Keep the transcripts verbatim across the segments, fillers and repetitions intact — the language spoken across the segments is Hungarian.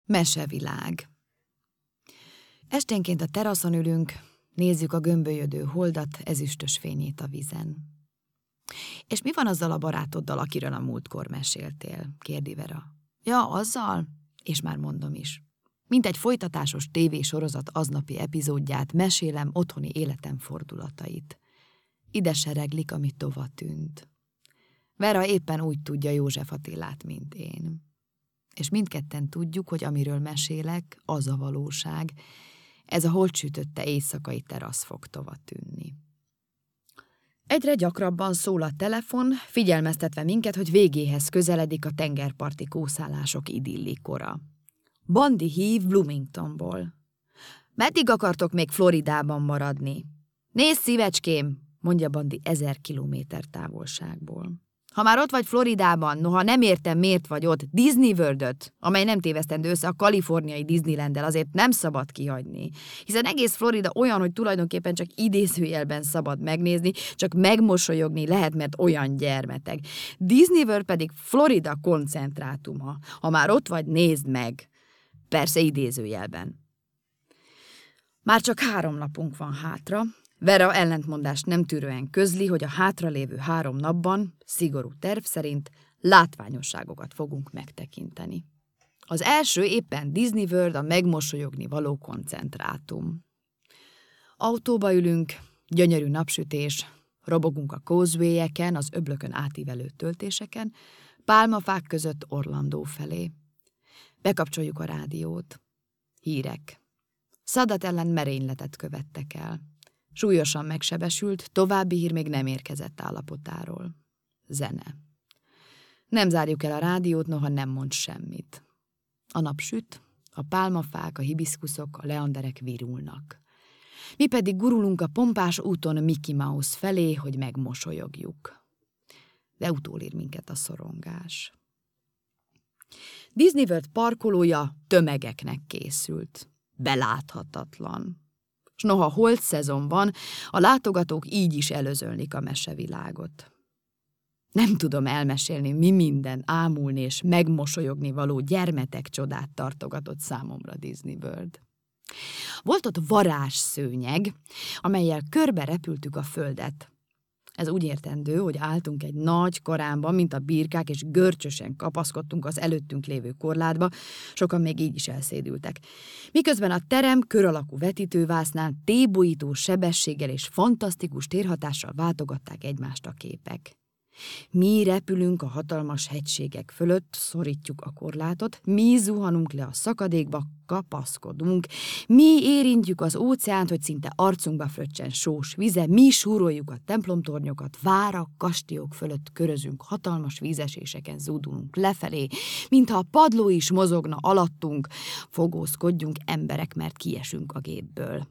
Mesevilág. Esténként a teraszon ülünk, nézzük a gömbölyödő holdat, ezüstös fényét a vízen. És mi van azzal a barátoddal, akiről a múltkor meséltél? Kérdi Vera. Ja, azzal? És már mondom is. Mint egy folytatásos tévésorozat aznapi epizódját, mesélem otthoni életem fordulatait. Ide sereglik, ami tova tűnt. Vera éppen úgy tudja József Attilát, mint én. És mindketten tudjuk, hogy amiről mesélek, az a valóság. Ez a holtsütötte éjszakai terasz fog tova tűnni. Egyre gyakrabban szól a telefon, figyelmeztetve minket, hogy végéhez közeledik a tengerparti kószálások idillikora. Bandi hív Bloomingtonból. Meddig akartok még Floridában maradni? Nézd, szívecském, mondja Bandi ezer kilométer távolságból. Ha már ott vagy Floridában, noha nem értem, miért vagy ott, Disney World-öt, amely nem tévesztendő össze a kaliforniai Disneylanddel, azért nem szabad kihagyni. Hiszen egész Florida olyan, hogy tulajdonképpen csak idézőjelben szabad megnézni, csak megmosolyogni lehet, mert olyan gyermeteg. Disney World pedig Florida koncentrátuma. Ha már ott vagy, nézd meg. Persze idézőjelben. Már csak három napunk van hátra. Vera ellentmondást nem tűrően közli, hogy a hátralévő három napban, szigorú terv szerint, látványosságokat fogunk megtekinteni. Az első éppen Disney World, a megmosolyogni való koncentrátum. Autóba ülünk, gyönyörű napsütés, robogunk a causeway-eken, az öblökön átívelő töltéseken, pálmafák között Orlandó felé. Bekapcsoljuk a rádiót. Hírek. Szadat ellen merényletet követtek el. Súlyosan megsebesült, további hír még nem érkezett állapotáról. Zene. Nem zárjuk el a rádiót, noha nem mond semmit. A nap süt, a pálmafák, a hibiszkuszok, a leanderek virulnak. Mi pedig gurulunk a pompás úton Mickey Mouse felé, hogy megmosolyogjuk. De utólér minket a szorongás. Disney World parkolója tömegeknek készült. Beláthatatlan. S noha holt szezon van, a látogatók így is előzölnik a mesevilágot. Nem tudom elmesélni, mi minden ámulni és megmosolyogni való gyermetek csodát tartogatott számomra Disney World. Volt ott varázsszőnyeg, amellyel körbe repültük a földet. Ez úgy értendő, hogy álltunk egy nagy karámban, mint a birkák, és görcsösen kapaszkodtunk az előttünk lévő korlátba, sokan még így is elszédültek. Miközben a terem kör alakú vetítővásznál tébolyító sebességgel és fantasztikus térhatással váltogatták egymást a képek. Mi repülünk a hatalmas hegységek fölött, szorítjuk a korlátot, mi zuhanunk le a szakadékba, kapaszkodunk, mi érintjük az óceánt, hogy szinte arcunkba fröccsen sós vize, mi súroljuk a templomtornyokat, várak, kastélyok fölött körözünk, hatalmas vízeséseken zúdulunk lefelé, mintha a padló is mozogna alattunk, fogózkodjunk emberek, mert kiesünk a gépből.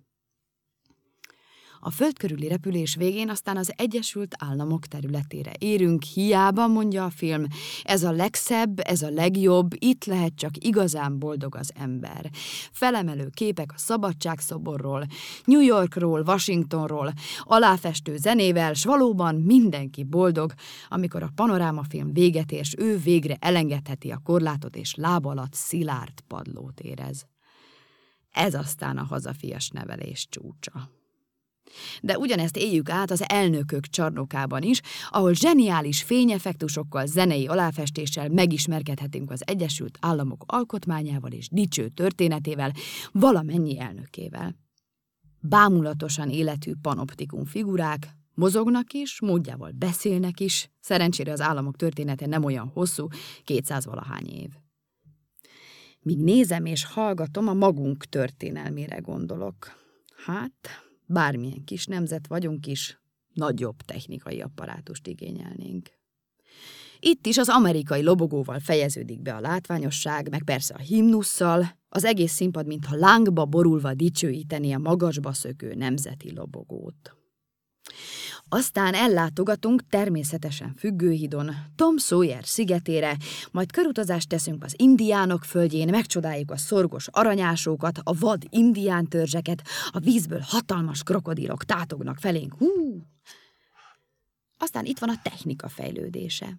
A föld körüli repülés végén aztán az Egyesült Államok területére érünk, hiába mondja a film, ez a legszebb, ez a legjobb, itt lehet csak igazán boldog az ember. Felemelő képek a Szabadságszoborról, New Yorkról, Washingtonról, aláfestő zenével, s valóban mindenki boldog, amikor a panorámafilm véget ér, s ő végre elengedheti a korlátot, és láb alatt szilárd padlót érez. Ez aztán a hazafias nevelés csúcsa. De ugyanezt éljük át az elnökök csarnokában is, ahol zseniális fényeffektusokkal, zenei aláfestéssel megismerkedhetünk az Egyesült Államok alkotmányával és dicső történetével, valamennyi elnökével. Bámulatosan életű panoptikum figurák, mozognak is, módjával beszélnek is, szerencsére az államok története nem olyan hosszú, kétszázvalahány év. Míg nézem és hallgatom, a magunk történelmére gondolok. Hát... bármilyen kis nemzet vagyunk is, nagyobb technikai apparátust igényelnénk. Itt is az amerikai lobogóval fejeződik be a látványosság, meg persze a himnusszal, az egész színpad mintha lángba borulva dicsőíteni a magasba szökő nemzeti lobogót. Aztán ellátogatunk természetesen Függőhídon, Tom Sawyer szigetére, majd körutazást teszünk az indiánok földjén, megcsodáljuk a szorgos aranyásókat, a vad indián törzseket, a vízből hatalmas krokodilok tátognak felénk. Hú! Aztán itt van a technika fejlődése.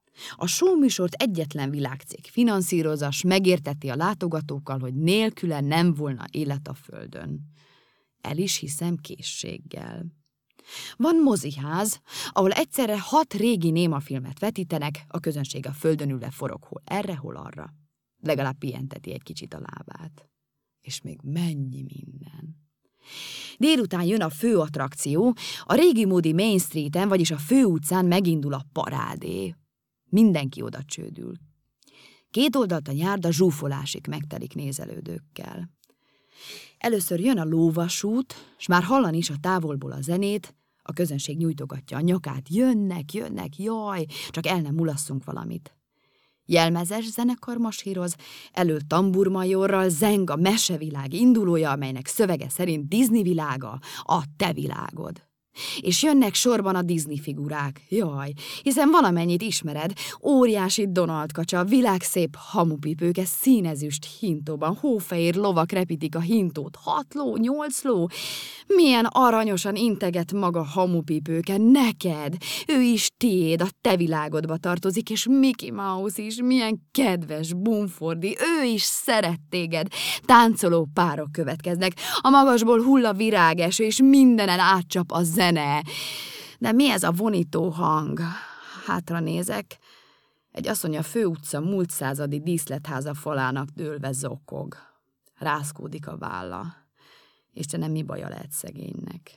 A showműsort egyetlen világcég finanszírozza, s megérteti a látogatókkal, hogy nélküle nem volna élet a földön. El is hiszem készséggel. Van moziház, ahol egyszerre hat régi némafilmet vetítenek, a közönség a földön ülve forog hol erre, hol arra. Legalább pihenteti egy kicsit a lábát. És még mennyi minden. Délután jön a fő attrakció, a régi módi Main Streeten, vagyis a főutcán megindul a parádé. Mindenki oda csődül. Két oldalt a járda zsúfolásig megtelik nézelődőkkel. Először jön a lóvasút, s már hallani is a távolból a zenét, a közönség nyújtogatja a nyakát, jönnek, jönnek, jaj, csak el nem mulasszunk valamit. Jelmezes zenekar masíroz, elől tamburmajorral zeng a mesevilág indulója, amelynek szövege szerint Disney világa a te világod. És jönnek sorban a Disney figurák, jaj, hiszen valamennyit ismered, óriási Donald kacsa, világszép hamupipőke színezüst hintóban, hófehér lovak repítik a hintót, hat ló, nyolc ló, milyen aranyosan integet maga hamupipőke, neked, ő is tiéd, a te világodba tartozik, és Mickey Mouse is, milyen kedves bumfordi, ő is szeret téged, táncoló párok következnek, a magasból hull a virágeső, és mindenen átcsap a zene. De mi ez a vonító hang? Hátra nézek. Egy asszony a főutca múlt századi díszletháza falának dőlve zokog. Rázkódik a válla. Istenem, mi baja lehet szegénynek?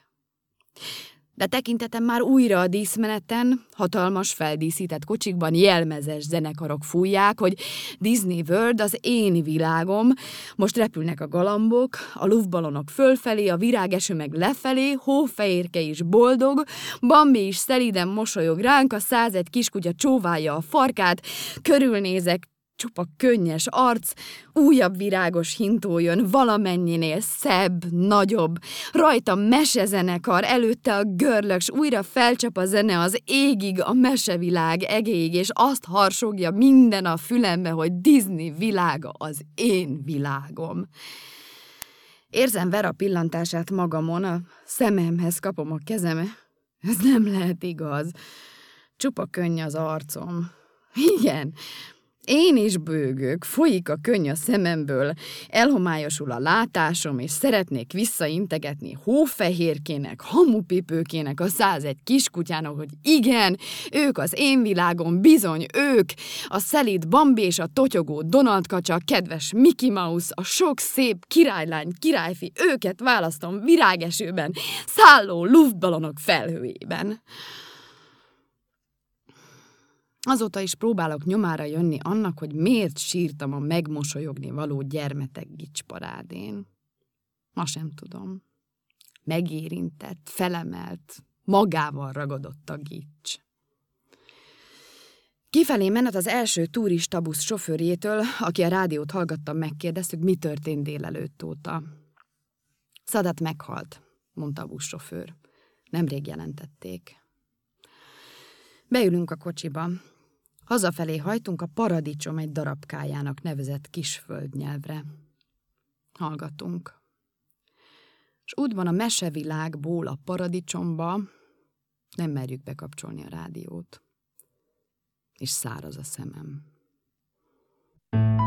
De tekintetem már újra a díszmeneten, hatalmas feldíszített kocsikban jelmezes zenekarok fújják, hogy Disney World az én világom, most repülnek a galambok, a luftballonok fölfelé, a virágeső meg lefelé, hófehérke is boldog, Bambi is szelíden mosolyog ránk, a százegy kiskutya csóválja a farkát, körülnézek, csupa könnyes arc, újabb virágos hintó jön, valamennyinél szebb, nagyobb, rajta mesezenekar, előtte a görlög, s újra felcsap a zene az égig, a mesevilág egéig, és azt harsogja minden a fülembe, hogy Disney világa az én világom. Érzem Vera pillantását magamon, a szememhez kapom a kezem. Ez nem lehet igaz. Csupa könny az arcom. Igen, én is bőgök, folyik a könny a szememből, elhomályosul a látásom, és szeretnék visszaintegetni hófehérkének, hamupipőkének, a százegy kiskutyának, hogy igen, ők az én világom, bizony ők, a szelíd Bambi és a totyogó Donald kacsa, kedves Mickey Mouse, a sok szép királylány, királyfi, őket választom virágesőben, szálló luftballonok felhőjében. Azóta is próbálok nyomára jönni annak, hogy miért sírtam a megmosolyogni való gyermetek gicsparádén. Ma sem tudom. Megérintett, felemelt, magával ragadott a gics. Kifelé menet az első turistabusz sofőrjétől, aki a rádiót hallgatta, megkérdeztük, mi történt délelőtt óta. Szadat meghalt, mondta a buszsofőr. Nemrég jelentették. Beülünk a kocsiba. Hazafelé hajtunk a Paradicsom egy darabkájának nevezett kis földnyelvre. Hallgatunk. És útban a mesevilágból a Paradicsomba nem merjük bekapcsolni a rádiót. És száraz a szemem.